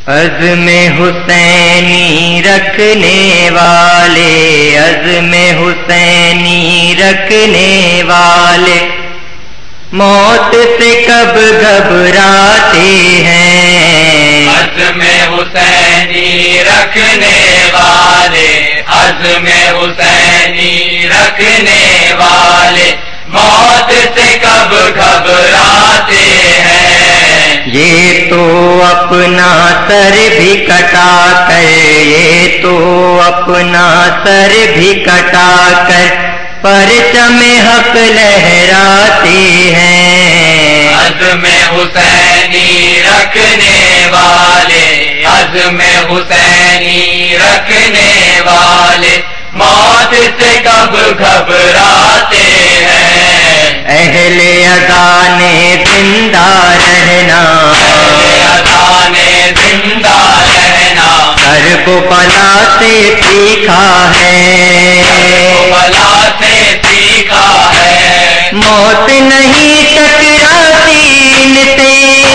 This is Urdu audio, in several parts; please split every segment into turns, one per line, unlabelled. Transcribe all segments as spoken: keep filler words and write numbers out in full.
عزم حسینی رکھنے والے، عزم حسینی رکھنے والے موت سے کب گھبراتے ہیں؟
عزم حسینی رکھنے والے، عزم حسینی رکھنے والے موت سے کب گھبراتے ہیں؟
یہ تو اپنا سر بھی کٹا کر، یہ تو اپنا سر بھی کٹا کر پرچم حق لہراتے ہیں۔
عزم حسینی رکھنے والے، عزم حسینی رکھنے والے موت سے کب گھبراتے ہیں؟
اہل اذان زندہ رہنا،
اہل اذان زندہ رہنا
کرب و بلا سے سیکھا ہے،
کرب و بلا سے سیکھا ہے۔
موت نہیں ٹکراتی ان سے،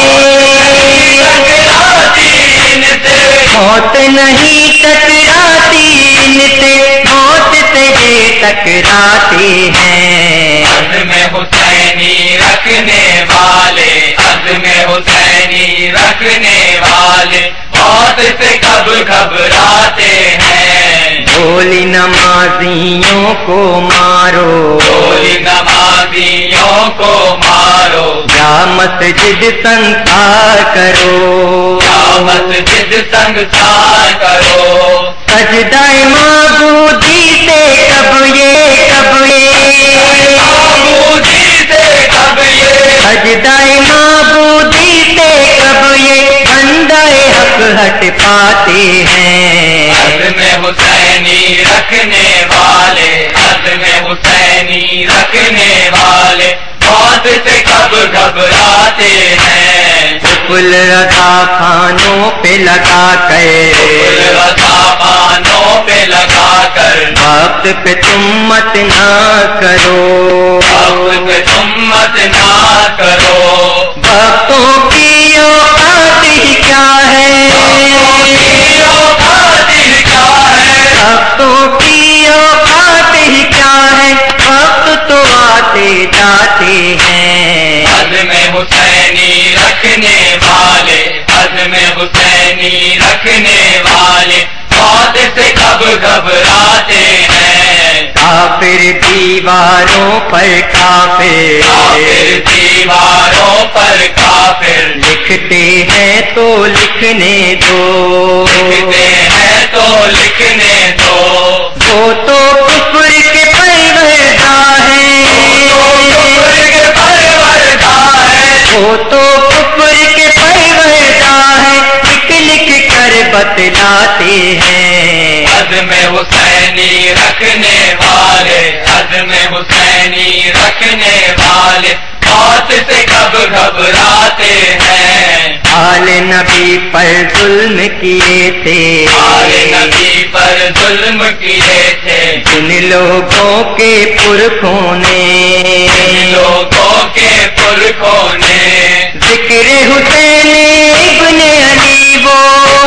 موت نہیں ٹکراتی ان سے، موت سے یہ ٹکراتے ہیں۔
عزم حسینی رکھنے والے، عزم حسینی رکھنے والے موت سے کب گھبراتے ہیں؟
گولی نمازیوں کو مارو،
گولی نمازیوں کو مارو،
یا مسجد سنسار کرو،
یا مسجد سنگسار کرو۔
سجدہ معبودی سے کب یہ کب یہ
معبودی سے کب یہ،
سجدہ معبودی سے کب یہ بندہ حق ہٹ پاتے ہیں؟
عزم حسینی رکھنے والے، عزم حسینی رکھنے والے موت سے کب گھبراتے ہیں؟
پل رضا خانوں پہ لگا کر،
رضا خانوں پہ لگا کر
وقت پہ تم مت نہ کرو،
وقت پہ تم مت نہ کرو۔
وقتوں کی اوقات ہی کیا ہے، وقتوں کی اوقات ہی کیا ہے، وقت تو آتے جاتے ہیں۔
عزم حسینی رکھنے والے، عزم حسینی رکھنے والے موت سے کب گھبراتے ہیں؟
کافر دیواروں پر کافر،
کافر دیواروں پر کافر
لکھتے ہیں تو لکھنے دو،
لکھتے ہیں تو لکھنے دو۔
وہ تو کفر کے پروردہ ہیں، وہ تو کفر کے پروردہ ہیں، لکھ لکھ کر بتلاتے ہیں۔
عزم حسینی رکھنے والے، عزم حسینی رکھنے والے موت سے کب گھبراتے ہیں؟
آل نبی پر ظلم کیے تھے،
آل نبی پر ظلم کیے تھے
جن لوگوں کے پرکھوں نے،
جن لوگوں کے پرکھوں نے
ذکر حسین ابن علی وہ،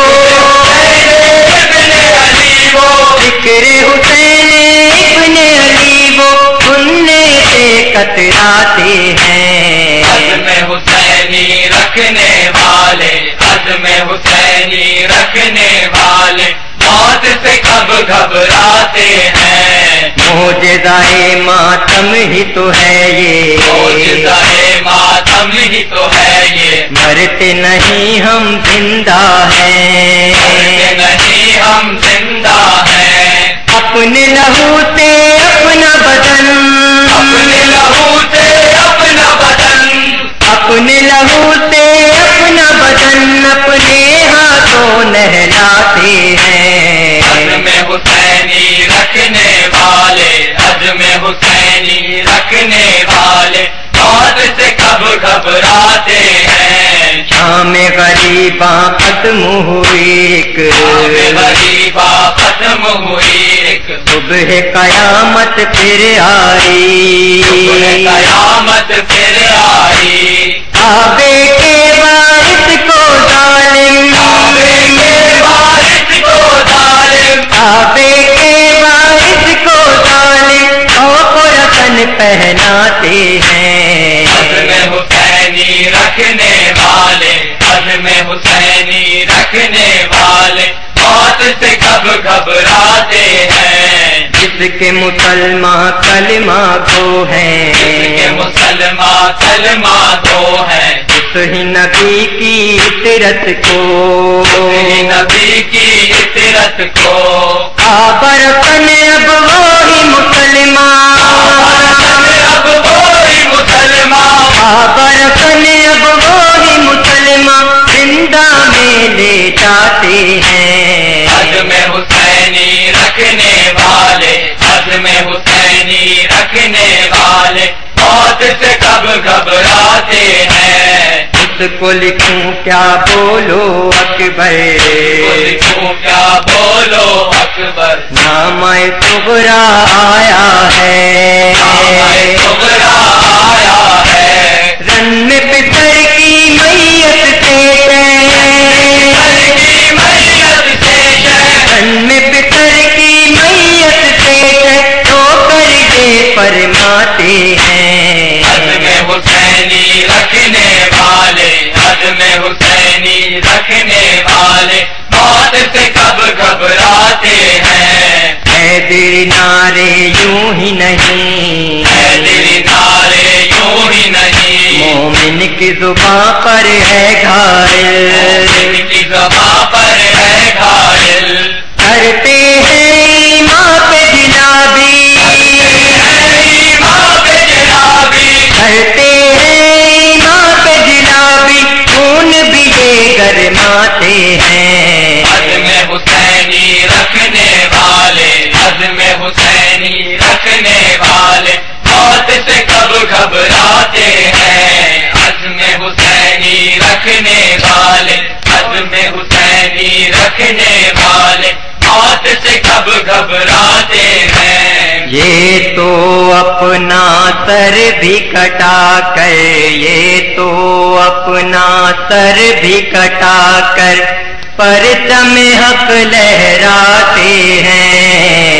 ذکر حسین ابن علی وہ سننے سے کتراتے ہیں۔
عزم حسینی رکھنے والے، عزم حسینی رکھنے والے موت سے کب گھبراتے ہیں؟
معجزہ ماتم ہی تو ہے یہ،
معجزہ ماتم ہی تو ہے یہ،
مرتے نہیں ہم زندہ ہیں،
مرتے نہیں ہم زندہ ہیں۔
اپنے لہو سے اپنا بدن،
اپنے لہو سے اپنا بدن،
اپنے لہو سے اپنا بدن اپنے ہاتھوں نہلاتے ہیں۔
عزم حسینی رکھنے والے، عزم حسینی رکھنے والے موت سے کب گھبراتے ہیں؟
شام غریباں ختم ہوئی ایک،
شام غریباں ختم ہوئی ایک،
صبح قیامت پھر آئی،
صبح قیامت پھر آئی۔
کعبے کے وارث کو ظالم،
کعبے حسینی رکھنے والے موت سے کب گھبراتے ہیں؟
جس کے مسلمان کلمہ گو ہیں،
جس کے مسلمان کلمہ گو ہیں،
اس ہی نبی کی عطرت کو،
اسی نبی کی عطرت کو
آبرکن اب وہی مسلمان،
اب وہی مسلمان
آبرکن اب وہی مسلمان زندہ میں لے جاتے ہیں۔
عزم حسینی رکھنے والے، عزم حسینی رکھنے والے موت سے کب گھبراتے ہیں؟
اس کو لکھوں کیا بولو اکبر،
لکھوں کیا بولو اکبر،
نامہ صغرا آیا ہے،
نامہ صغرا آیا ہے،
رن میں پتر کی میت سے
پتر کی میت سے شہ،
رن میں پتر کی میت سے تو کر یہ فرماتے ہیں۔
عزم حسینی رکھنے والے، عزم حسینی رکھنے والے موت سے کب گھبراتے ہیں؟
حیدر نعرے یوں ہی نہیں،
حیدر نعرے یوں ہی نہیں،
مومن کی زباں پر ہے گھائل،
مومن کی زباں پر ہے گھائل،
کرتے ہیں ایمان پہ جنابی،
ایمان پہ جنابی،
کرتے ہیں ایمان پہ جنابی، خون بھی یہ گرماتے ہیں۔
عزم حسینی رکھنے والے، عزم حسینی رکھنے والے موت سے کب گھبراتے ہیں؟ عزم حسینی رکھنے والے، عزم حسینی رکھنے والے موت سے کب گھبراتے ہیں؟
یہ تو اپنا سر بھی کٹا کر، یہ تو اپنا سر بھی کٹا کر پرچم حق لہراتے ہیں۔